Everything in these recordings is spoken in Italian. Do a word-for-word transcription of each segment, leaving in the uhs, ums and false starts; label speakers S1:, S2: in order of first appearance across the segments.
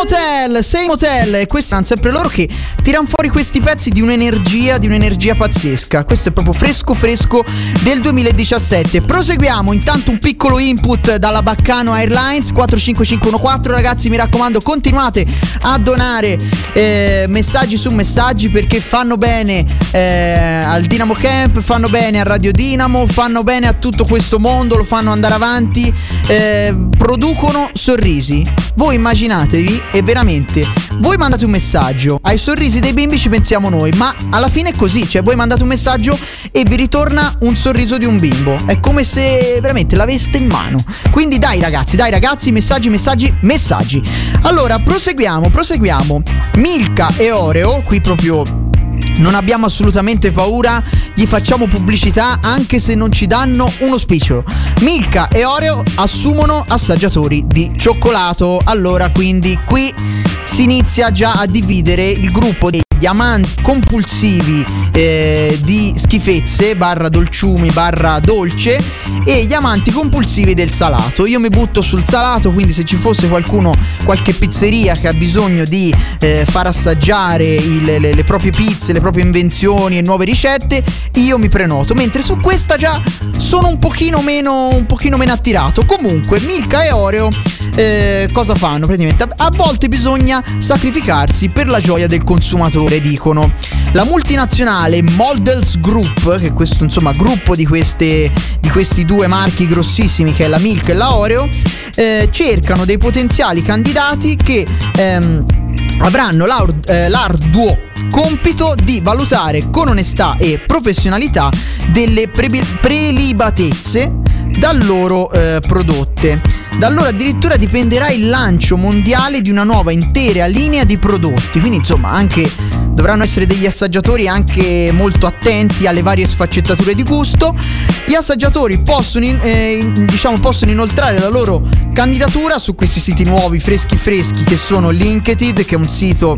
S1: Motel, Sei Motel. E questi sono sempre loro che tirano fuori questi pezzi di un'energia, di un'energia pazzesca. Questo è proprio fresco fresco del duemiladiciassette. Proseguiamo, intanto un piccolo input dalla Baccano Airlines quattro cinque cinque uno quattro. Ragazzi, mi raccomando, continuate a donare eh, messaggi su messaggi, perché fanno bene eh, al Dinamo Camp, fanno bene a Radio Dinamo, fanno bene a tutto questo mondo, lo fanno andare avanti, eh, producono sorrisi. Voi immaginatevi, e veramente, voi mandate un messaggio, ai sorrisi dei bimbi ci pensiamo noi, ma alla fine è così, cioè voi mandate un messaggio e vi ritorna un sorriso di un bimbo, è come se veramente l'aveste in mano. Quindi dai ragazzi, dai ragazzi, messaggi, messaggi, messaggi. Allora, proseguiamo, proseguiamo. Milka e Oreo, qui proprio non abbiamo assolutamente paura, gli facciamo pubblicità anche se non ci danno uno spicciolo. Milka e Oreo assumono assaggiatori di cioccolato. Allora, quindi qui si inizia già a dividere il gruppo degli amanti compulsivi eh, di schifezze barra dolciumi barra dolce e gli amanti compulsivi del salato. Io mi butto sul salato, quindi se ci fosse qualcuno, qualche pizzeria che ha bisogno di eh, far assaggiare il, le, le proprie pizze, le proprie invenzioni e nuove ricette, io mi prenoto, mentre su questa già sono un pochino meno un pochino meno attirato. Comunque Milka e Oreo eh, cosa fanno? Praticamente a volte bisogna sacrificarsi per la gioia del consumatore, dicono. La multinazionale Models Group, che è questo insomma gruppo di queste di questi due marchi grossissimi, che è la Milka e la Oreo, eh, cercano dei potenziali candidati che ehm, avranno l'ard- eh, l'arduo compito di valutare con onestà e professionalità delle pre- prelibatezze da loro eh, prodotte. Da loro addirittura dipenderà il lancio mondiale di una nuova intera linea di prodotti, quindi insomma anche dovranno essere degli assaggiatori anche molto attenti alle varie sfaccettature di gusto. Gli assaggiatori possono eh, diciamo possono inoltrare la loro candidatura su questi siti nuovi freschi freschi che sono Linkedin, che è un sito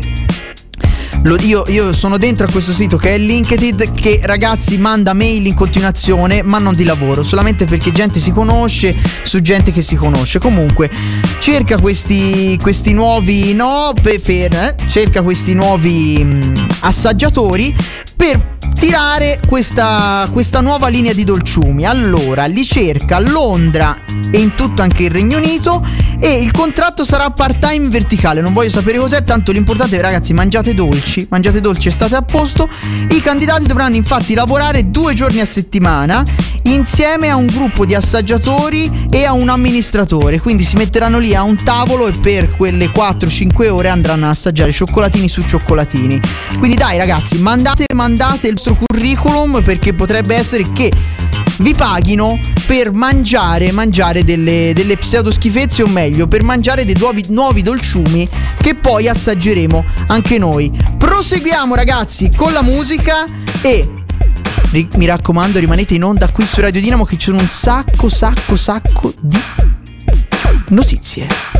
S1: Lo, io, io sono dentro a questo sito che è LinkedIn, che ragazzi manda mail in continuazione, ma non di lavoro, solamente perché gente si conosce su gente che si conosce. Comunque cerca questi questi nuovi no per, eh, cerca questi nuovi mh, assaggiatori per tirare questa, questa nuova linea di dolciumi. Allora li cerca a Londra e in tutto anche il Regno Unito, e il contratto sarà part time verticale. Non voglio sapere cos'è, tanto l'importante è, ragazzi, mangiate dolci, mangiate dolci e state a posto. I candidati dovranno infatti lavorare due giorni a settimana insieme a un gruppo di assaggiatori e a un amministratore, quindi si metteranno lì a un tavolo e per quelle quattro cinque ore andranno a assaggiare cioccolatini su cioccolatini. Quindi dai ragazzi, mandate mandate il vostro curriculum, perché potrebbe essere che vi paghino per mangiare mangiare delle, delle pseudo schifezze, o meglio per mangiare dei nuovi, nuovi dolciumi che poi assaggeremo anche noi. Proseguiamo ragazzi con la musica e mi raccomando, rimanete in onda qui su Radio Dinamo, che ci sono un sacco sacco sacco di notizie.